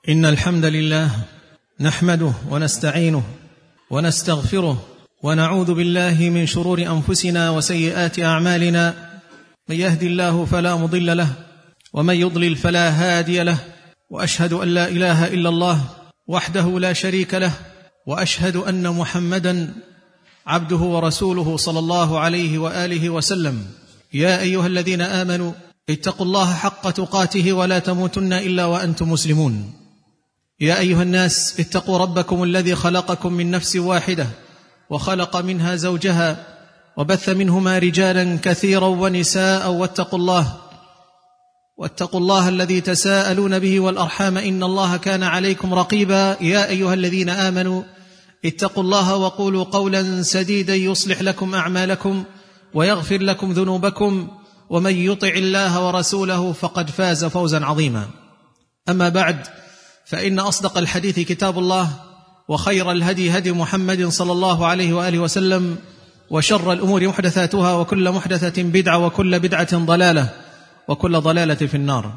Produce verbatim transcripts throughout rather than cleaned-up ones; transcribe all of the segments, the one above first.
إن الحمد لله نحمده ونستعينه ونستغفره ونعوذ بالله من شرور أنفسنا وسيئات أعمالنا. من يهدي الله فلا مضل له ومن يضلل فلا هادي له، وأشهد أن لا إله إلا الله وحده لا شريك له، وأشهد أن محمدًا عبده ورسوله صلى الله عليه وآله وسلم. يا أيها الذين آمنوا اتقوا الله حق تقاته ولا تموتن إلا وأنتم مسلمون. يا أيها الناس اتقوا ربكم الذي خلقكم من نفس واحدة وخلق منها زوجها وبث منهما رجالا كثيرا ونساء، واتقوا الله واتقوا الله الذي تساءلون به والأرحام إن الله كان عليكم رقيبا. يا أيها الذين آمنوا اتقوا الله وقولوا قولا سديدا يصلح لكم أعمالكم ويغفر لكم ذنوبكم، ومن يطع الله ورسوله فقد فاز فوزا عظيما. أما بعد، فإن أصدق الحديث كتاب الله، وخير الهدي هدي محمد صلى الله عليه وآله وسلم، وشر الأمور محدثاتها، وكل محدثة بدعة، وكل بدعة ضلالة، وكل ضلالة في النار.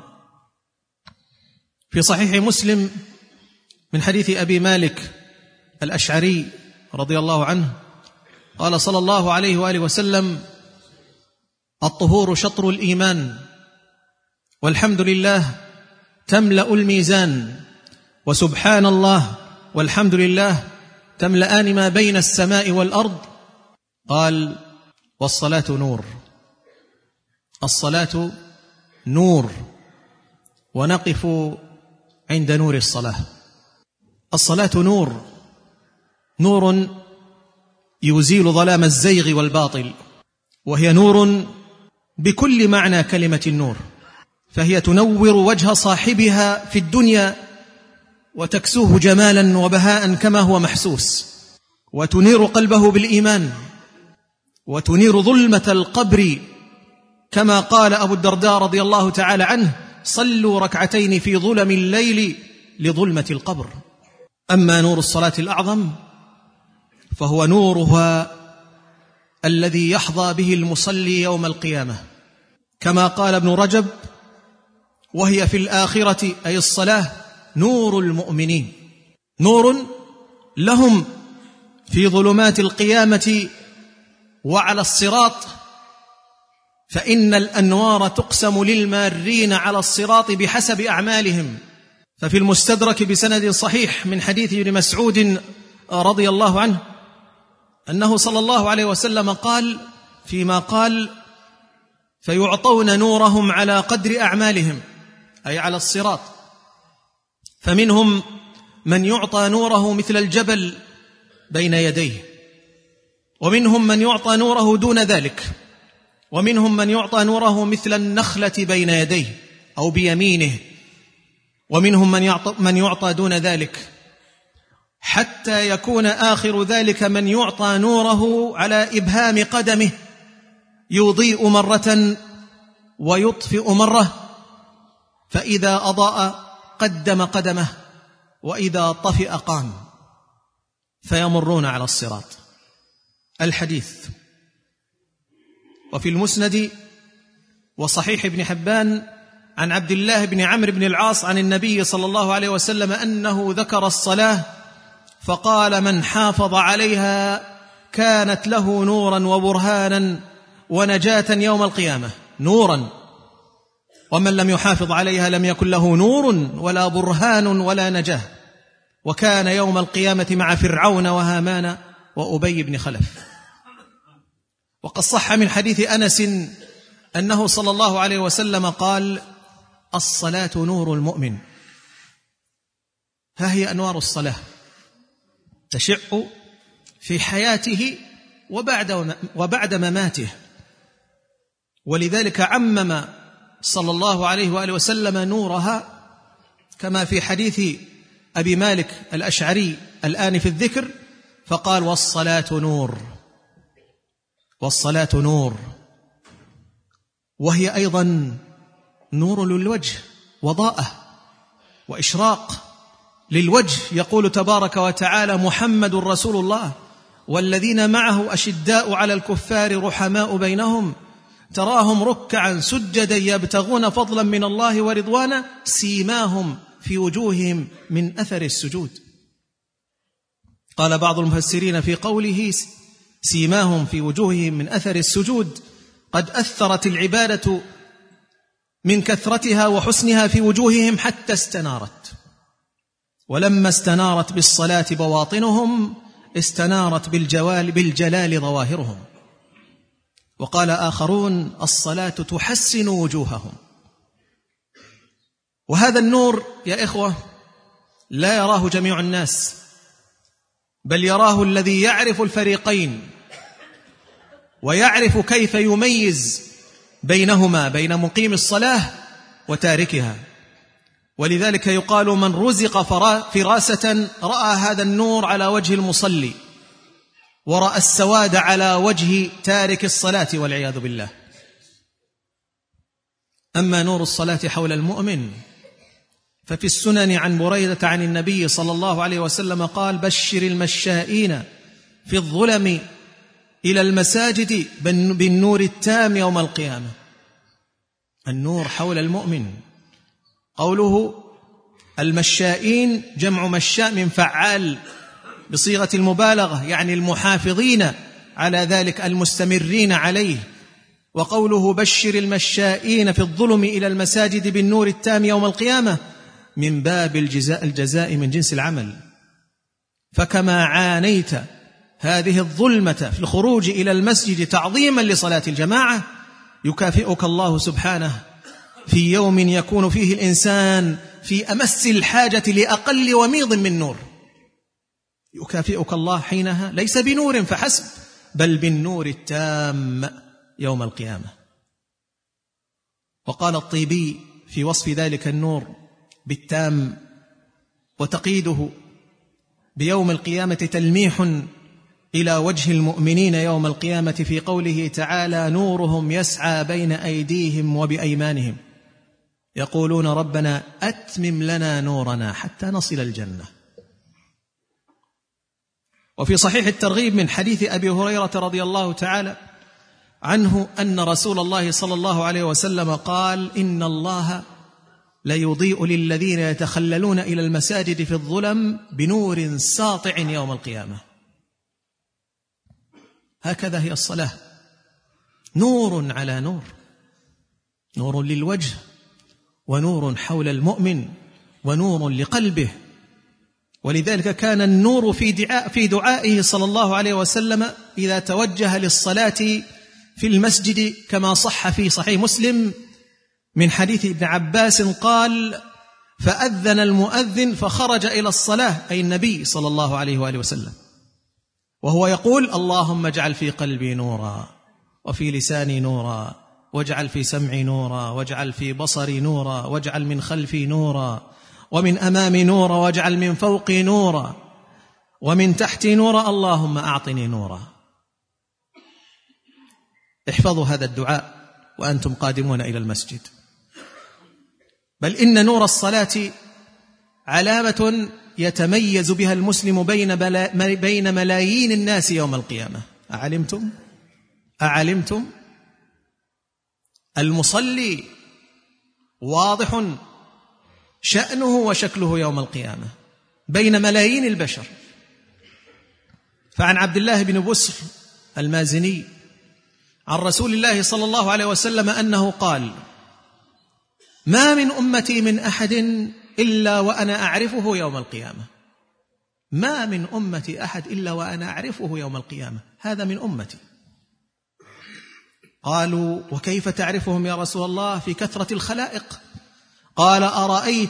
في صحيح مسلم من حديث أبي مالك الأشعري رضي الله عنه قال صلى الله عليه وآله وسلم: الطهور شطر الإيمان، والحمد لله تملأ الميزان، وسبحان الله والحمد لله تملأان ما بين السماء والأرض. قال: والصلاة نور. الصلاة نور، ونقف عند نور الصلاة. الصلاة نور، نور يزيل ظلام الزيغ والباطل، وهي نور بكل معنى كلمة النور، فهي تنور وجه صاحبها في الدنيا وتكسوه جمالا وبهاء كما هو محسوس، وتنير قلبه بالإيمان، وتنير ظلمة القبر كما قال أبو الدرداء رضي الله تعالى عنه: صلوا ركعتين في ظلم الليل لظلمة القبر. أما نور الصلاة الأعظم فهو نورها الذي يحظى به المصلي يوم القيامة، كما قال ابن رجب: وهي في الآخرة أي الصلاة نور المؤمنين، نور لهم في ظلمات القيامة وعلى الصراط، فإن الأنوار تقسم للمارين على الصراط بحسب أعمالهم. ففي المستدرك بسند صحيح من حديث ابن مسعود رضي الله عنه أنه صلى الله عليه وسلم قال فيما قال: فيعطون نورهم على قدر أعمالهم، أي على الصراط، فمنهم من يعطى نوره مثل الجبل بين يديه، ومنهم من يعطى نوره دون ذلك، ومنهم من يعطى نوره مثل النخلة بين يديه أو بيمينه، ومنهم من يعطى, من يعطى دون ذلك، حتى يكون آخر ذلك من يعطى نوره على إبهام قدمه، يضيء مرة ويطفئ مرة، فإذا أضاء قدم قدمه، وإذا طفئ قام، فيمرون على الصراط. الحديث. وفي المسند وصحيح ابن حبان عن عبد الله بن عمرو بن العاص عن النبي صلى الله عليه وسلم أنه ذكر الصلاة فقال: من حافظ عليها كانت له نورا وبرهانا ونجاة يوم القيامة. نورا، ومن لم يحافظ عليها لم يكن له نور ولا برهان ولا نجاة، وكان يوم القيامة مع فرعون وهامان وأبي بن خلف. وقد صح من حديث أنس أنه صلى الله عليه وسلم قال: الصلاة نور المؤمن. ها هي أنوار الصلاة تشع في حياته وبعد وبعد مماته، ولذلك عمم صلى الله عليه وآله وسلم نورها، كما في حديث أبي مالك الأشعري الآن في الذكر، فقال: والصلاة نور. والصلاة نور، وهي أيضا نور للوجه، وضاءة وإشراق للوجه. يقول تبارك وتعالى: محمد رسول الله والذين معه أشداء على الكفار رحماء بينهم تراهم ركعا سجدا يبتغون فضلا من الله ورضوانا سيماهم في وجوههم من أثر السجود. قال بعض المفسرين في قوله سيماهم في وجوههم من أثر السجود قد أثرت العبادة من كثرتها وحسنها في وجوههم حتى استنارت، ولما استنارت بالصلاة بواطنهم استنارت بالجوال بالجلال ظواهرهم. وقال آخرون الصلاة تحسن وجوههم. وهذا النور يا إخوة لا يراه جميع الناس، بل يراه الذي يعرف الفريقين ويعرف كيف يميز بينهما، بين مقيم الصلاة وتاركها. ولذلك يقال من رزق فراسة رأى هذا النور على وجه المصلي ورأى السواد على وجه تارك الصلاة والعياذ بالله. أما نور الصلاة حول المؤمن ففي السنن عن بريدة عن النبي صلى الله عليه وسلم قال بشر المشائين في الظلم إلى المساجد بالنور التام يوم القيامة. النور حول المؤمن. قوله المشائين جمع مشاء من فعال بصيغة المبالغة، يعني المحافظين على ذلك المستمرين عليه. وقوله بشر المشائين في الظلم إلى المساجد بالنور التام يوم القيامة من باب الجزاء الجزاء من جنس العمل. فكما عانيت هذه الظلمة في الخروج إلى المسجد تعظيما لصلاة الجماعة يكافئك الله سبحانه في يوم يكون فيه الإنسان في أمس الحاجة لأقل وميض من نور. يكافئك الله حينها ليس بنور فحسب بل بالنور التام يوم القيامة. وقال الطيبي في وصف ذلك النور بالتام وتقييده بيوم القيامة تلميح إلى وجه المؤمنين يوم القيامة في قوله تعالى نورهم يسعى بين أيديهم وبأيمانهم يقولون ربنا أتمم لنا نورنا حتى نصل الجنة. وفي صحيح الترغيب من حديث أبي هريرة رضي الله تعالى عنه أن رسول الله صلى الله عليه وسلم قال إن الله ليضيء للذين يتخللون إلى المساجد في الظلم بنور ساطع يوم القيامة. هكذا هي الصلاة، نور على نور، نور للوجه ونور حول المؤمن ونور لقلبه. ولذلك كان النور في دعاء في دعائه صلى الله عليه وسلم إذا توجه للصلاة في المسجد كما صح في صحيح مسلم من حديث ابن عباس قال فأذن المؤذن فخرج إلى الصلاة، أي النبي صلى الله عليه وآله وسلم، وهو يقول اللهم اجعل في قلبي نورا وفي لساني نورا واجعل في سمعي نورا واجعل في بصري نورا واجعل من خلفي نورا ومن أمامي نورا واجعل من فوقي نورا ومن تحتي نورا اللهم أعطني نورا. احفظوا هذا الدعاء وأنتم قادمون إلى المسجد. بل إن نور الصلاة علامة يتميز بها المسلم بين, بين ملايين الناس يوم القيامة. أعلمتم؟ أعلمتم؟ المصلي واضح شأنه وشكله يوم القيامة بين ملايين البشر. فعن عبد الله بن بسر المازني عن رسول الله صلى الله عليه وسلم أنه قال ما من أمتي من أحد إلا وأنا أعرفه يوم القيامة. ما من أمتي أحد إلا وأنا أعرفه يوم القيامة، هذا من أمتي. قالوا وكيف تعرفهم يا رسول الله في كثرة الخلائق؟ قال أرأيت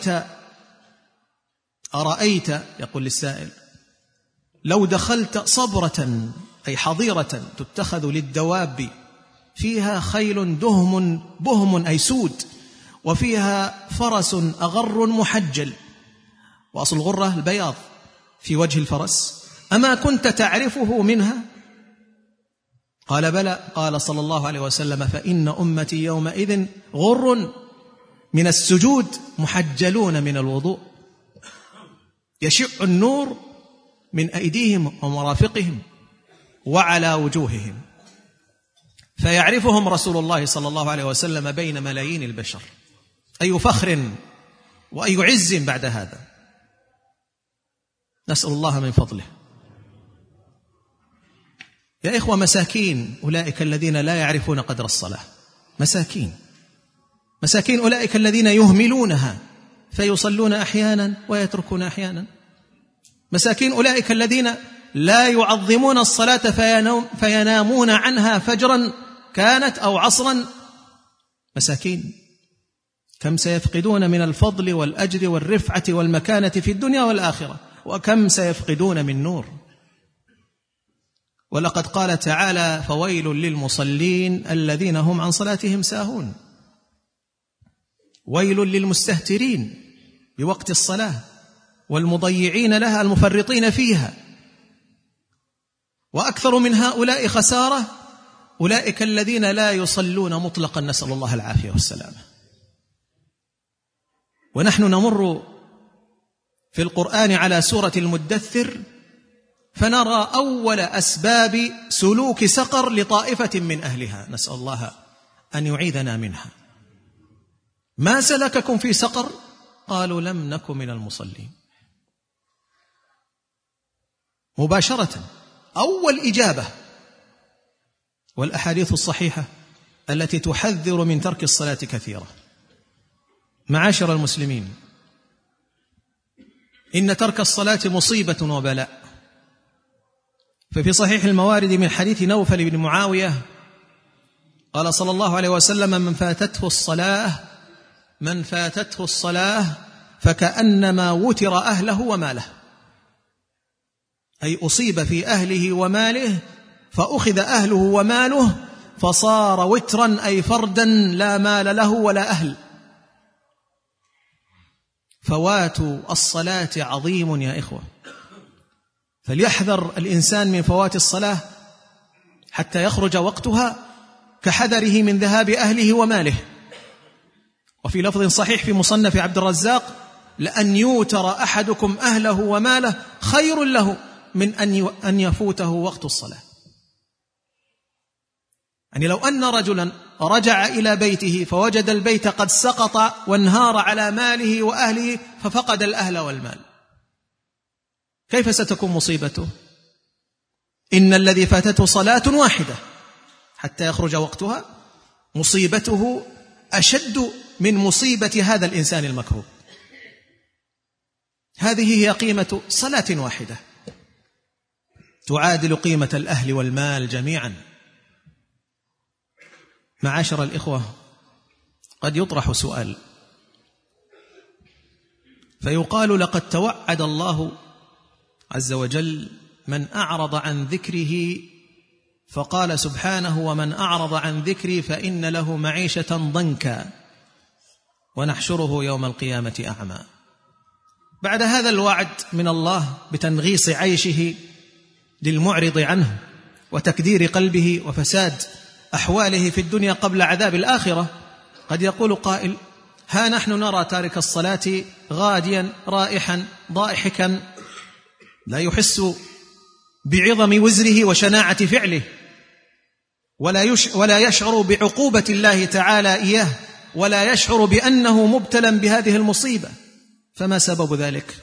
أرأيت يقول للسائل لو دخلت صبرة أي حظيرة تتخذ للدواب فيها خيل دهم بهم أي سود وفيها فرس أغر محجل، وأصل الغرة البياض في وجه الفرس، أما كنت تعرفه منها؟ قال بلى. قال صلى الله عليه وسلم فإن أمتي يومئذ غر من السجود محجلون من الوضوء يشع النور من أيديهم ومرافقهم وعلى وجوههم، فيعرفهم رسول الله صلى الله عليه وسلم بين ملايين البشر. أي فخر وأي عز بعد هذا. نسأل الله من فضله. يا إخوة، مساكين أولئك الذين لا يعرفون قدر الصلاة، مساكين مساكين أولئك الذين يهملونها فيصلون أحيانا ويتركون أحيانا. مساكين أولئك الذين لا يعظمون الصلاة فينامون عنها فجرا كانت أو عصرا. مساكين كم سيفقدون من الفضل والأجر والرفعة والمكانة في الدنيا والآخرة، وكم سيفقدون من نور. ولقد قال تعالى: فويل للمصلين الذين هم عن صلاتهم ساهون. ويل للمستهترين بوقت الصلاة والمضيعين لها المفرطين فيها. وأكثر من هؤلاء خسارة أولئك الذين لا يصلون مطلقا، نسأل الله العافية والسلامة. ونحن نمر في القرآن على سورة المدثر فنرى أول أسباب سلوك سقر لطائفة من أهلها، نسأل الله أن يعيذنا منها. ما سلككم في سقر؟ قالوا لم نك من المصلين. مباشرة أول إجابة. والأحاديث الصحيحة التي تحذر من ترك الصلاة كثيرة. معاشر المسلمين، إن ترك الصلاة مصيبة وبلاء. ففي صحيح الموارد من حديث نوفل بن معاوية قال صلى الله عليه وسلم: من فاتته الصلاة من فاتته الصلاة فكأنما وتر أهله وماله. أي أصيب في أهله وماله فأخذ أهله وماله فصار وترا، أي فردا لا مال له ولا أهل. فوات الصلاة عظيم يا إخوة، فليحذر الإنسان من فوات الصلاة حتى يخرج وقتها كحذره من ذهاب أهله وماله. وفي لفظ صحيح في مصنف عبد الرزاق: لأن يوتر أحدكم أهله وماله خير له من أن يفوته وقت الصلاة. يعني لو أن رجلا رجع إلى بيته فوجد البيت قد سقط وانهار على ماله وأهله ففقد الأهل والمال، كيف ستكون مصيبته؟ إن الذي فاتته صلاة واحدة حتى يخرج وقتها مصيبته أشد من مصيبة هذا الإنسان المكروه. هذه هي قيمة صلاة واحدة تعادل قيمة الأهل والمال جميعا. معاشر الإخوة، قد يطرح سؤال فيقال: لقد توعد الله عز وجل من أعرض عن ذكره، فقال سبحانه: ومن أعرض عن ذكري فإن له معيشة ضنكا ونحشره يوم القيامة أعمى. بعد هذا الوعد من الله بتنغيص عيشه للمعرض عنه وتكدير قلبه وفساد أحواله في الدنيا قبل عذاب الآخرة، قد يقول قائل: ها نحن نرى تارك الصلاة غاديا رائحا ضائحكا لا يحس بعظم وزره وشناعة فعله، ولا, يش ولا يشعر بعقوبة الله تعالى إياه، ولا يشعر بأنه مبتلا بهذه المصيبة، فما سبب ذلك؟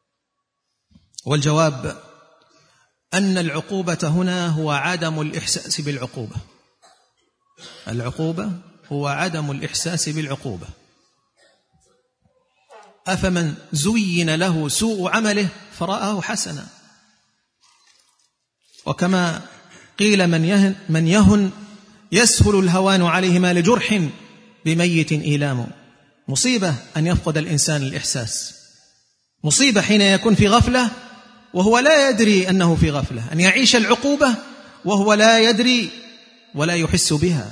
والجواب أن العقوبة هنا هو عدم الإحساس بالعقوبة. العقوبة هو عدم الإحساس بالعقوبة. أفمن زين له سوء عمله فرآه حسنا. وكما قيل: من يهن, من يهن يسهل الهوان عليه ما لجرح بميت إيلام. مصيبة أن يفقد الإنسان الإحساس، مصيبة حين يكون في غفلة وهو لا يدري أنه في غفلة، أن يعيش العقوبة وهو لا يدري ولا يحس بها.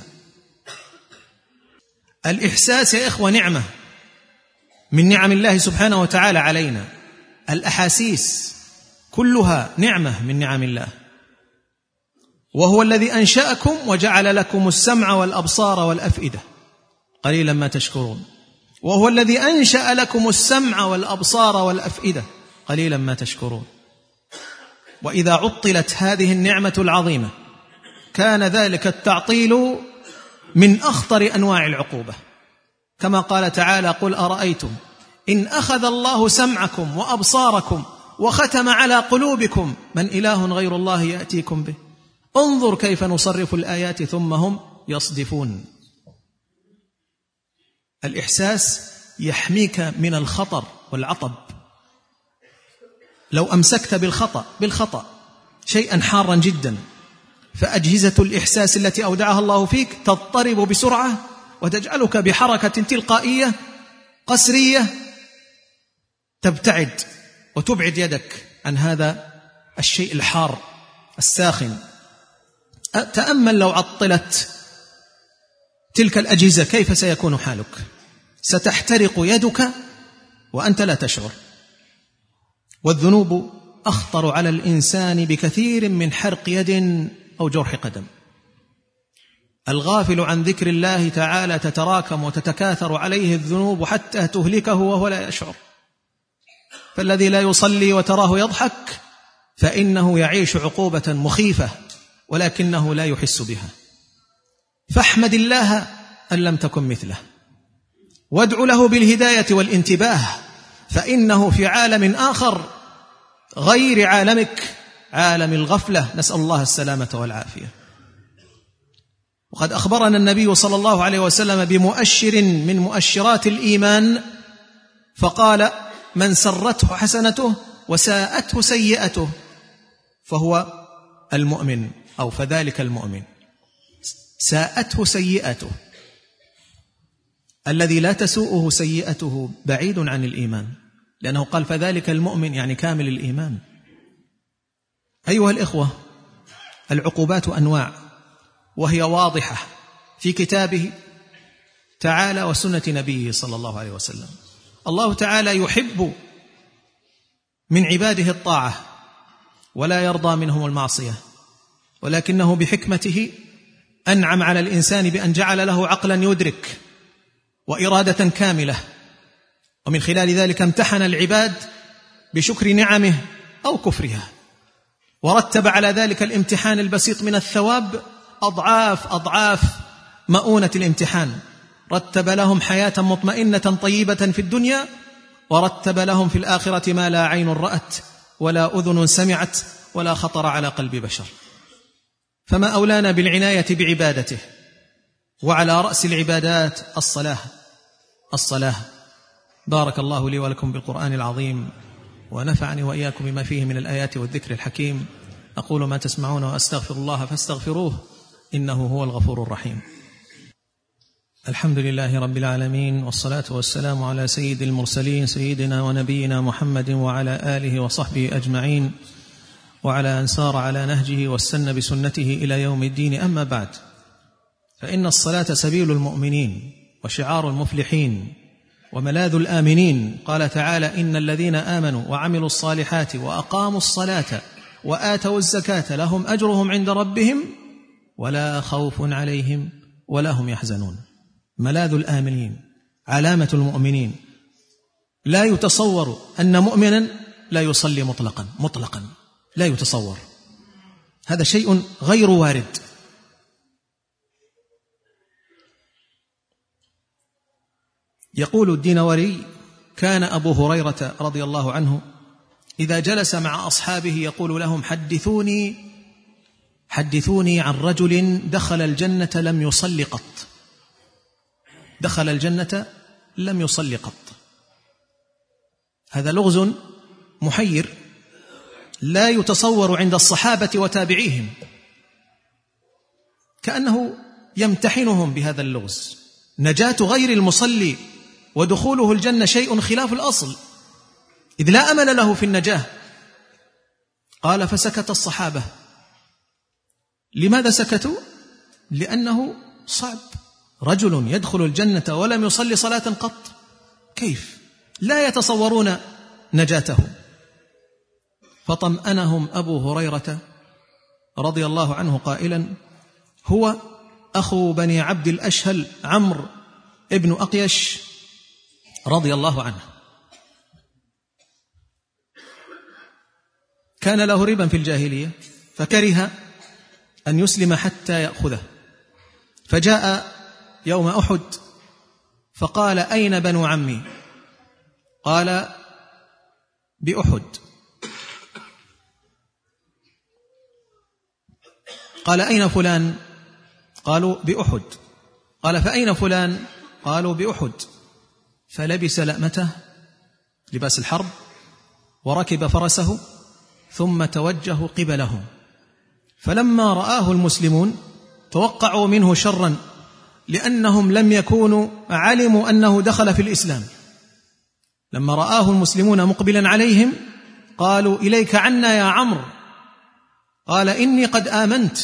الإحساس يا إخوة نعمة من نعم الله سبحانه وتعالى علينا. الأحاسيس كلها نعمة من نعم الله. وهو الذي أنشأكم وجعل لكم السمع والأبصار والأفئدة قليلا ما تشكرون. وهو الذي أنشأ لكم السمع والأبصار والأفئدة قليلا ما تشكرون. وإذا عطلت هذه النعمة العظيمة كان ذلك التعطيل من أخطر أنواع العقوبة، كما قال تعالى: قل أرأيتم إن أخذ الله سمعكم وأبصاركم وختم على قلوبكم من إله غير الله يأتيكم به انظر كيف نصرف الآيات ثم هم يصدفون. الإحساس يحميك من الخطر والعطب. لو أمسكت بالخطأ بالخطأ شيئا حارا جدا فأجهزة الإحساس التي أودعها الله فيك تضطرب بسرعة وتجعلك بحركة تلقائية قسرية تبتعد وتبعد يدك عن هذا الشيء الحار الساخن. تأمل لو عطلت تلك الأجهزة كيف سيكون حالك؟ ستحترق يدك وأنت لا تشعر. والذنوب أخطر على الإنسان بكثير من حرق يد أو جرح قدم. الغافل عن ذكر الله تعالى تتراكم وتتكاثر عليه الذنوب حتى تهلكه وهو لا يشعر. فالذي لا يصلي وتراه يضحك فإنه يعيش عقوبة مخيفة ولكنه لا يحس بها. فاحمد الله أن لم تكن مثله، وادع له بالهداية والانتباه، فإنه في عالم آخر غير عالمك، عالم الغفلة، نسأل الله السلامة والعافية. وقد أخبرنا النبي صلى الله عليه وسلم بمؤشر من مؤشرات الإيمان فقال: من سرته حسنته وساءته سيئته فهو المؤمن، أو فذلك المؤمن. ساءته سيئته، الذي لا تسوءه سيئته بعيد عن الإيمان، لأنه قال فذلك المؤمن يعني كامل الإيمان. أيها الإخوة، العقوبات أنواع، وهي واضحة في كتابه تعالى وسنة نبيه صلى الله عليه وسلم. الله تعالى يحب من عباده الطاعة ولا يرضى منهم المعصية، ولكنه بحكمته أنعم على الإنسان بأن جعل له عقلا يدرك وإرادة كاملة، ومن خلال ذلك امتحن العباد بشكر نعمه أو كفرها، ورتب على ذلك الامتحان البسيط من الثواب أضعاف أضعاف مؤونة الامتحان. رتب لهم حياة مطمئنة طيبة في الدنيا، ورتب لهم في الآخرة ما لا عين رأت ولا أذن سمعت ولا خطر على قلب بشر. فما أولانا بالعناية بعبادته، وعلى رأس العبادات الصلاة. الصلاة. بارك الله لي ولكم بالقرآن العظيم، ونفعني وإياكم بما فيه من الآيات والذكر الحكيم. أقول ما تسمعون وأستغفر الله فاستغفروه إنه هو الغفور الرحيم. الحمد لله رب العالمين، والصلاة والسلام على سيد المرسلين سيدنا ونبينا محمد وعلى آله وصحبه أجمعين، وعلى أن سار على نهجه واستنى بسنته إلى يوم الدين. أما بعد، فإن الصلاة سبيل المؤمنين وشعار المفلحين وملاذ الآمنين. قال تعالى: إن الذين آمنوا وعملوا الصالحات وأقاموا الصلاة وآتوا الزكاة لهم أجرهم عند ربهم ولا خوف عليهم ولا هم يحزنون. ملاذ الآمنين، علامة المؤمنين. لا يتصور أن مؤمنا لا يصلي مطلقا مطلقا لا يتصور، هذا شيء غير وارد. يقول الدينوري: كان أبو هريرة رضي الله عنه إذا جلس مع أصحابه يقول لهم: حدثوني حدثوني عن رجل دخل الجنة لم يصل قط. دخل الجنة لم يصل قط. هذا لغز محير لا يتصور عند الصحابة وتابعيهم، كأنه يمتحنهم بهذا اللغز. نجاة غير المصلي ودخوله الجنة شيء خلاف الأصل، إذ لا أمل له في النجاة. قال: فسكت الصحابة. لماذا سكتوا؟ لأنه صعب، رجل يدخل الجنة ولم يصلي صلاة قط، كيف؟ لا يتصورون نجاته. فطمأنهم أبو هريرة رضي الله عنه قائلا: هو أخو بني عبد الأشهل عمرو ابن أقيش رضي الله عنه، كان له ربا في الجاهلية فكره أن يسلم حتى يأخذه، فجاء يوم أحد فقال: أين بنو عمي؟ قال بأحد. قال أين فلان؟ قالوا بأحد. قال فأين فلان؟ قالوا بأحد. فلبس لأمته لباس الحرب وركب فرسه ثم توجه قبلهم. فلما رآه المسلمون توقعوا منه شرا، لأنهم لم يكونوا علموا أنه دخل في الإسلام. لما رآه المسلمون مقبلا عليهم قالوا إليك عنا يا عمرو. قال إني قد آمنت.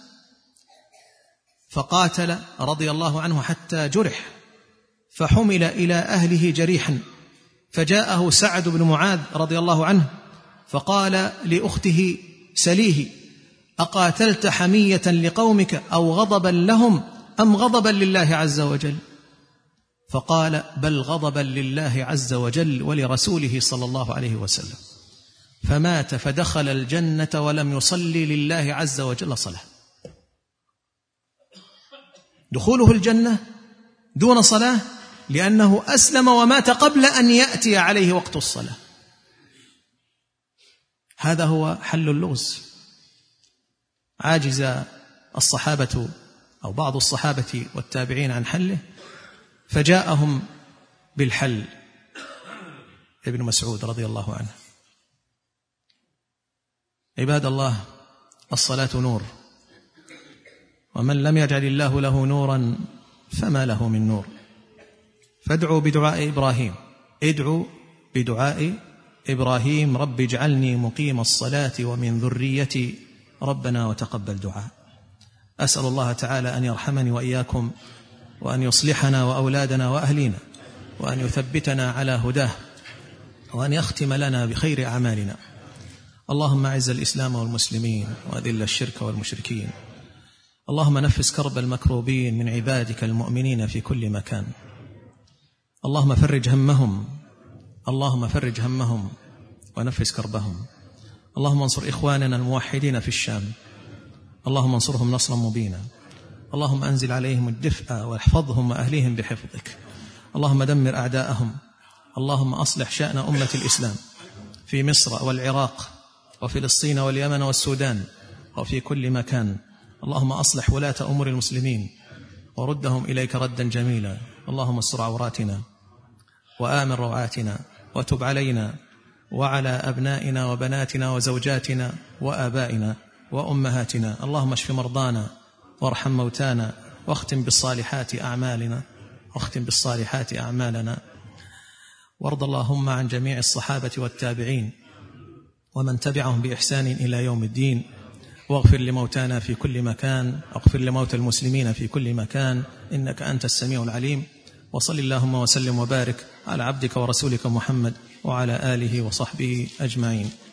فقاتل رضي الله عنه حتى جرح، فحمل إلى أهله جريحا، فجاءه سعد بن معاذ رضي الله عنه فقال لأخته سليه: أقاتلت حمية لقومك أو غضبا لهم أم غضبا لله عز وجل؟ فقال: بل غضبا لله عز وجل ولرسوله صلى الله عليه وسلم. فمات فدخل الجنة ولم يصلي لله عز وجل صلاة. دخوله الجنة دون صلاة لأنه أسلم ومات قبل أن يأتي عليه وقت الصلاة. هذا هو حل اللغز. عاجز الصحابة أو بعض الصحابة والتابعين عن حله، فجاءهم بالحل ابن مسعود رضي الله عنه. عباد الله، الصلاة نور، ومن لم يجعل الله له نورا فما له من نور. فادعوا بدعاء إبراهيم، ادعوا بدعاء إبراهيم: رب اجعلني مقيم الصلاة ومن ذريتي ربنا وتقبل دعاء. أسأل الله تعالى أن يرحمني وإياكم، وأن يصلحنا وأولادنا وأهلينا، وأن يثبتنا على هداه، وأن يختم لنا بخير أعمالنا. اللهم أعز الإسلام والمسلمين، وأذل الشرك والمشركين. اللهم نفس كرب المكروبين من عبادك المؤمنين في كل مكان. اللهم فرج همهم، اللهم فرج همهم ونفس كربهم. اللهم انصر إخواننا الموحدين في الشام، اللهم انصرهم نصرا مبينا. اللهم أنزل عليهم الدفء واحفظهم وأهليهم بحفظك. اللهم دمر أعداءهم. اللهم أصلح شأن أمة الإسلام في مصر والعراق وفلسطين واليمن والسودان وفي كل مكان. اللهم أصلح ولاة أمور المسلمين وردهم إليك ردا جميلا. اللهم استر عوراتنا وآمن روعاتنا، وتب علينا وعلى أبنائنا وبناتنا وزوجاتنا وآبائنا وأمهاتنا. اللهم اشف مرضانا وارحم موتانا، واختم بالصالحات أعمالنا واختم بالصالحات أعمالنا. وارض اللهم عن جميع الصحابة والتابعين ومن تبعهم بإحسان إلى يوم الدين. واغفر لموتانا في كل مكان، واغفر لموتى المسلمين في كل مكان، إنك أنت السميع العليم. وصل اللهم وسلم وبارك على عبدك ورسولك محمد وعلى آله وصحبه أجمعين.